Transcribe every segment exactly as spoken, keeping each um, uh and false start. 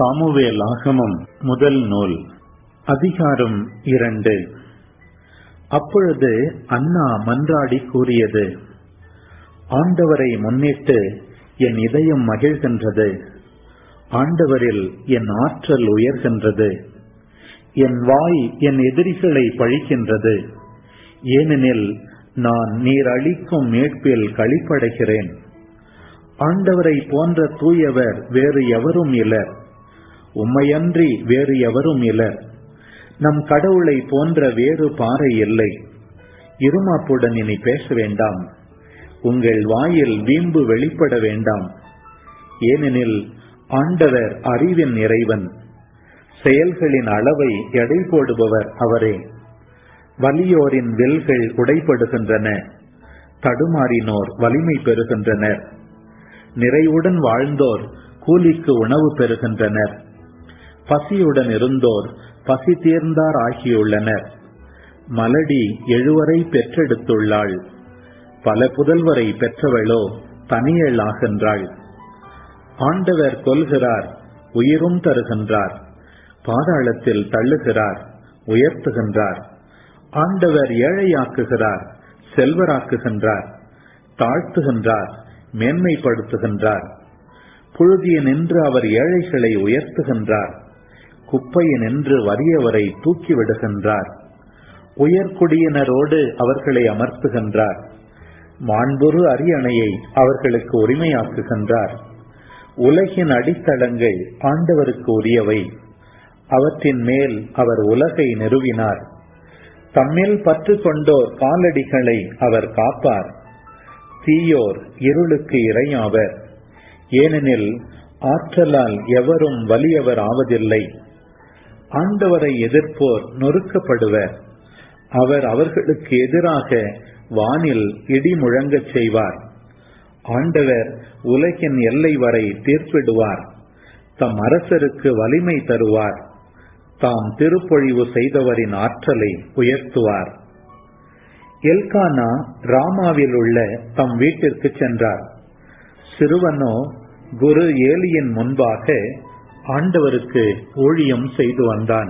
சாமுவேலாகமம் முதல் நூல் அதிகாரம் இரண்டு. அப்பொழுது அன்னா மன்றாடி கூறியது, ஆண்டவரை முன்னிட்டு என் இதயம் மகிழ்கின்றது, ஆண்டவரில் என் ஆற்றல் உயர்கின்றது. என் வாய் என் எதிரிகளை பழிக்கின்றது, ஏனெனில் நான் நீர் அளிக்கும் மீட்பில் களிப்படைகிறேன். ஆண்டவரை போன்ற தூயவர் வேறு எவரும் இலர், உம்மையன்றி வேறு எவரும் இலர். நம் கடவுளை போன்ற வேறு பாறை இல்லை. இருமாப்புடன் இனி பேச வேண்டாம், உங்கள் வாயில் வீம்பு வெளிப்பட வேண்டாம். ஏனெனில் ஆண்டவர் அறிவின் இறைவன், செயல்களின் அளவை எடை போடுபவர் அவரே. வலியோரின் வில்கள் உடைபடுகின்றன, தடுமாறினோர் வலிமை பெறுகின்றனர். நிறைவுடன் வாழ்ந்தோர் கூலிக்கு உணவு பெறுகின்றனர். பசியுடன் இருந்தோர் பசி தீர்ந்தார் ஆகியுள்ளனர். மலடி எழுவரை பெற்றெடுத்துள்ளாள், பல புதல்வரை பெற்றவளோ தனியள் ஆகின்றாள். ஆண்டவர் கொல்கிறார், உயிரும் தருகின்றார். பாதாளத்தில் தள்ளுகிறார், உயர்த்துகின்றார். ஆண்டவர் ஏழையாக்குகிறார், செல்வராக்குகின்றார். தாழ்த்துகின்றார், மேன்மைப்படுத்துகின்றார். புழுதியினின்று அவர் ஏழைகளை உயர்த்துகின்றார், குப்பையினின்று வறியவரை தூக்கிவிடுகின்றார். உயர்குடியினரோடு அவர்களை அமர்த்துகின்றார், மாண்புறு அரியணையை அவர்களுக்கு உரிமையாக்குகின்றார். உலகின் அடித்தளங்கள் ஆண்டவருக்கு உரியவை, அவற்றின் மேல் அவர் உலகை நிறுவினார். தம்மில் பற்று கொண்டோர் காலடிகளை அவர் காப்பார். தீயோர் இருளுக்கு இரையாவர், ஏனெனில் ஆற்றலால் எவரும் வலியவர் ஆவதில்லை. ஆண்டவரை எதிர்ப்போர் நொறுக்கப்படுவர், அவர் அவர்களுக்கு எதிராக வானில் இடி முழங்கச் செய்வார். ஆண்டவர் உலகின் எல்லை வரை தீர்ப்பிடுவார், தம் அரசருக்கு வலிமை தருவார். தாம் திருப்பொழிவு செய்தவரின் ஆற்றலை உயர்த்துவார். எல்கானா ராமாவில் உள்ள தம் வீட்டிற்கு சென்றார். சிறுவனோ குரு ஏலியின் முன்பாக ஆண்டவருக்கு ஊழியம் செய்து வந்தான்.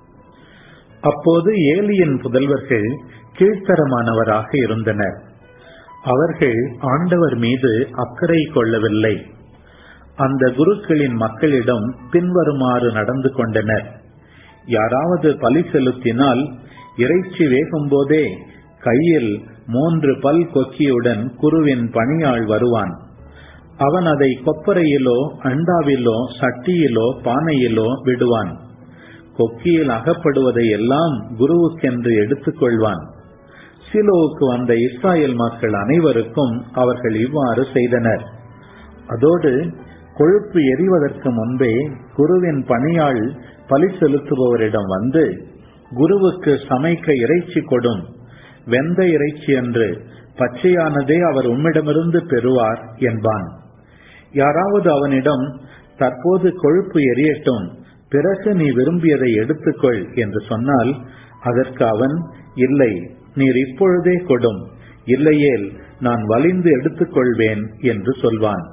அப்போது ஏலியின் புதல்வர்கள் கீழ்த்தரமானவராக இருந்தனர். அவர்கள் ஆண்டவர் மீது அக்கறை கொள்ளவில்லை. அந்த குருக்களின் மக்களிடம் பின்வருமாறு நடந்து கொண்டனர். யாராவது பலி செலுத்தினால் இறைச்சி வேகும் போதே கையில் மூன்று பல் கொக்கியுடன் குருவின் பணியாள் வருவான். அவன் அதை கொப்பரையிலோ அண்டாவிலோ சட்டியிலோ பானையிலோ விடுவான். கொக்கியில் அகப்படுவதை எல்லாம் குருவுக்கென்று எடுத்துக் கொள்வான். சீலோவுக்கு வந்த இஸ்ராயேல் மக்கள் அனைவருக்கும் அவர்கள் இவ்வாறு செய்தனர். அதோடு கொழுப்பு எரிவதற்கு முன்பே குருவின் பணியாள் பலி செலுத்துபவரிடம் வந்து, குருவுக்கு சமைக்க இறைச்சி கொடும், வெந்த இறைச்சி என்று பச்சையானதே அவர் உம்மிடமிருந்து பெறுவார் என்பான். யாராவது அவனிடம், தற்போது கொழுப்பு எரியட்டும், பிறகு நீ விரும்பியதை எடுத்துக்கொள் என்று சொன்னால், அதற்கு அவன், இல்லை, நீர் இப்பொழுதே கொடும், இல்லையேல் நான் வலிந்து எடுத்துக்கொள்வேன் என்று சொல்வான்.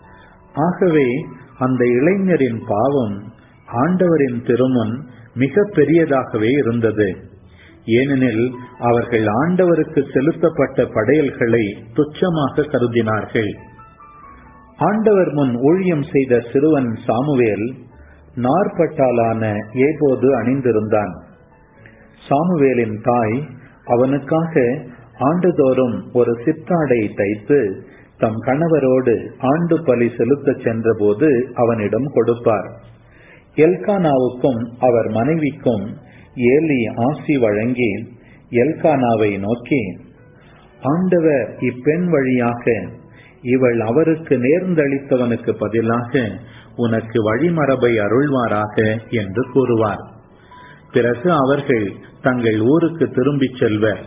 ஆகவே அந்த இளைஞரின் பாவம் ஆண்டவரின் திருமுன் மிக பெரியதாகவே இருந்தது. ஏனெனில் அவர்கள் ஆண்டவருக்கு செலுத்தப்பட்ட படையல்களை துச்சமாக கருதினார்கள். ஆண்டவர் முன் ஊழியம் செய்த சிறுவன் சாமுவேல் நார்பட்டாலான ஏபோது அணிந்திருந்தான். சாமுவேலின் தாய் அவனுக்காக ஆண்டுதோறும் ஒரு சித்தாடை தைத்து தம் கணவரோடு ஆண்டு பலி செலுத்தச் சென்ற போது அவனிடம் கொடுப்பார். எல்கானாவுக்கும் அவர் மனைவிக்கும் ஏலி ஆசி வழங்கி எல்கானாவை நோக்கி, ஆண்டவர் இப்பெண் வழியாக இவள் அவருக்கு நேர்ந்தளித்தவனுக்கு பதிலாக உனக்கு வழிமரபை அருள்வாராக என்று கூறுவார். பிறகு அவர்கள் தங்கள் ஊருக்கு திரும்பிச் செல்வர்.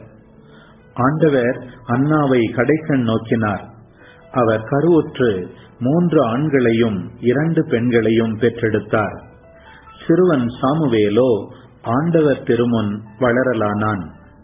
ஆண்டவர் அன்னாவை கடைக்கண் நோக்கினார். அவர் கருவுற்று மூன்று ஆண்களையும் இரண்டு பெண்களையும் பெற்றெடுத்தார். சிறுவன் சாமுவேலோ ஆண்டவர் திருமுன் வளரலானான்.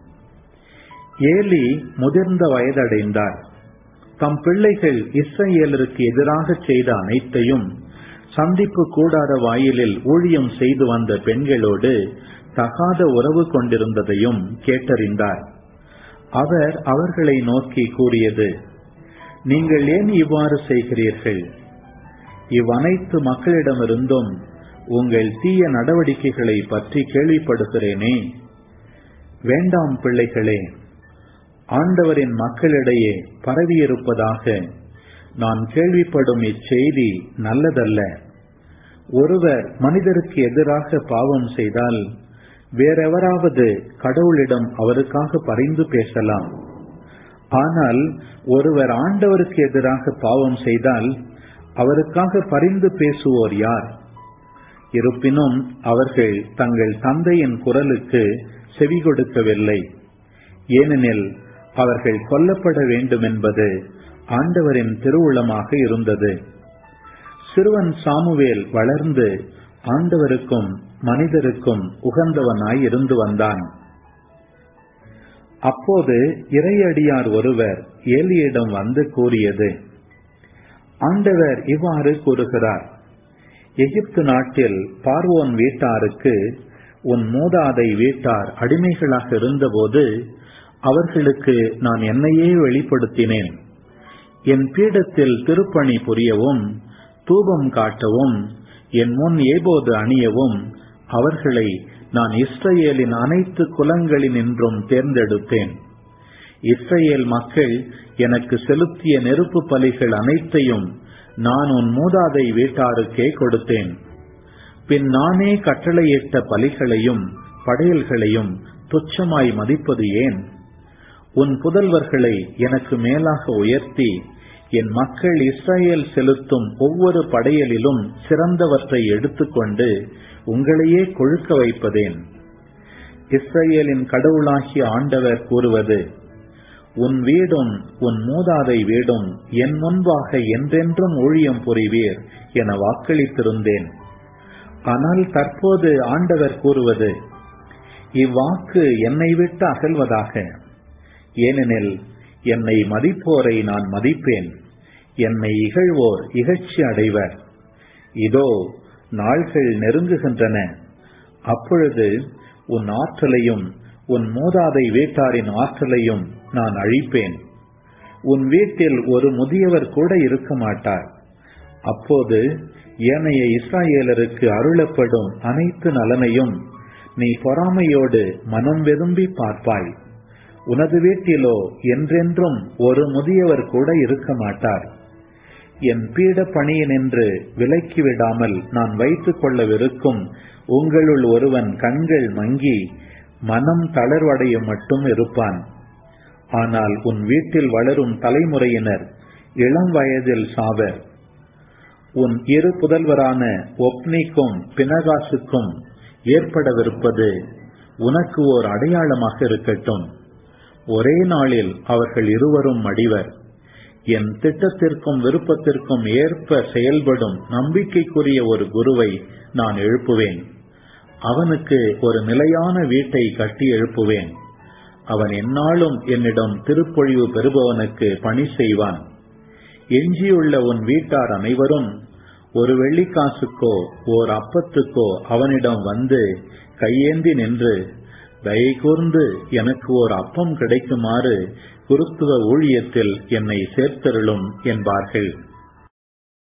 ஏலி முதிர்ந்த வயதடைந்தார். தம் பிள்ளைகள் இஸ்ரவேலருக்கு எதிராக செய்த அனைத்தையும் சந்திப்பு கூடார வாயிலில் ஊழியம் செய்து வந்த பெண்களோடு தகாத உறவு கொண்டிருந்ததையும் கேட்டறிந்தார். அவர் அவர்களை நோக்கி கூறியது, நீங்கள் ஏன் இவ்வாறு செய்கிறீர்கள்? இவ்வனைத்து மக்களிடமிருந்தும் உங்கள் தீய நடவடிக்கைகளை பற்றி கேள்விப்படுகிறேனே. வேண்டாம் பிள்ளைகளே, ஆண்டவரின் மக்களிடையே பரவியிருப்பதாக நான் கேள்விப்படும் இச்செய்தி நல்லதல்ல. ஒருவர் மனிதருக்கு எதிராக பாவம் செய்தால் வேறெவராவது கடவுளிடம் அவருக்காக பரிந்து பேசலாம். ஆனால் ஒருவர் ஆண்டவருக்கு எதிராக பாவம் செய்தால் அவருக்காக பரிந்து பேசுவோர் யார்? இருப்பினும் அவர்கள் தங்கள் தந்தையின் குரலுக்கு செவி கொடுக்கவில்லை. ஏனெனில் அவர்கள் கொல்லப்பட வேண்டும் என்பது ஆண்டவரின் திருவுளமாக இருந்தது. சிறுவன் சாமுவேல் வளர்ந்து ஆண்டவருக்கும் மனிதருக்கும் உகந்தவனாய் இருந்து வந்தான். அப்போது இறையடியார் ஒருவர் ஏலியிடம் வந்து கூறியது, ஆண்டவர் இவ்வாறு கூறுகிறார், எகிப்து நாட்டில் பார்வோன் வீட்டாருக்கு உன் மூதாதை வீட்டார் அடிமைகளாக இருந்தபோது அவர்களுக்கு நான் என்னையே வெளிப்படுத்தினேன். என் பீடத்தில் திருப்பணி புரியவும் தூபம் காட்டவும் என் முன் ஏபோது அணியவும் அவர்களை நான் இஸ்ரேலின் அனைத்து குலங்களினின்றும் தேர்ந்தெடுத்தேன். இஸ்ரேல் மக்கள் எனக்கு செலுத்திய நெருப்பு பலிகள் அனைத்தையும் நான் உன் மூதாதை வீட்டாருக்கே கொடுத்தேன். பின் நானே கட்டளையிட்ட பலிகளையும் படையல்களையும் துச்சமாய் மதிப்பது ஏன்? உன் புதல்வர்களை எனக்கு மேலாக உயர்த்தி என் மக்கள் இஸ்ரேல் செலுத்தும் ஒவ்வொரு படையலிலும் சிறந்தவற்றை எடுத்துக்கொண்டு உங்களையே கொழுக்க வைப்பதேன்? இஸ்ரேலின் கடவுளாகிய ஆண்டவர் கூறுவது, உன் வீடும் உன் மூதாதை வீடும் என் முன்பாக என்றென்றும் ஊழியம் புரிவீர் என வாக்களித்திருந்தேன். ஆனால் தற்போது ஆண்டவர் கூறுவது, இவ்வாக்கு என்னை விட்டு அகல்வதாக. ஏனெனில் என்னை மதிப்போரை நான் மதிப்பேன், என்னை இகழ்வோர் இகழ்ச்சி அடைவர். இதோ நாள்கள் நெருங்குகின்றன, அப்பொழுது உன் ஆற்றலையும் உன் மூதாதை வீட்டாரின் ஆற்றலையும் நான் அழிப்பேன். உன் வீட்டில் ஒரு முதியவர் கூட இருக்க மாட்டார். அப்போது ஏனைய இஸ்ராயேலருக்கு அருளப்படும் அனைத்து நலனையும் நீ பொறாமையோடு மனம் வெதும்பி பார்ப்பாய். உனது வீட்டிலோ என்றென்றும் ஒரு முதியவர் கூட இருக்க மாட்டார். என் பீட பணியினின்று விலக்கி விடாமல் நான் வைத்துக் கொள்ளவிருக்கும் உங்களுள் ஒருவன் கண்கள் மங்கி மனம் தளர்வடைய மட்டும் இருப்பான். ஆனால் உன் வீட்டில் வளரும் தலைமுறையினர் இளம் வயதில் சாவர். உன் இரு புதல்வரான ஒப்னிக்கும் பினகாசுக்கும் ஏற்படவிருப்பது உனக்கு ஓர் அடையாளமாக இருக்கட்டும். ஒரே நாளில் அவர்கள் இருவரும் மடிவர். என் திட்டத்திற்கும் விருப்பத்திற்கும் ஏற்ப செயல்படும் நம்பிக்கைக்குரிய ஒரு குருவை நான் எழுப்புவேன். அவனுக்கு ஒரு நிலையான வீட்டை கட்டி எழுப்புவேன். அவன் எந்நாளும் என்னிடம் திருப்பொழிவு பெறுபவனுக்கு பணி செய்வான். எஞ்சியுள்ள உன் வீட்டார் அனைவரும் ஒரு வெள்ளிக்காசுக்கோ ஓர் அப்பத்துக்கோ அவனிடம் வந்து கையேந்தி நின்று, தயை கூர்ந்து எனக்கு ஓர் அப்பம் கிடைக்குமாறு குருத்துவ ஊழியத்தில் என்னை சேர்த்தருளும் என்பார்கள்.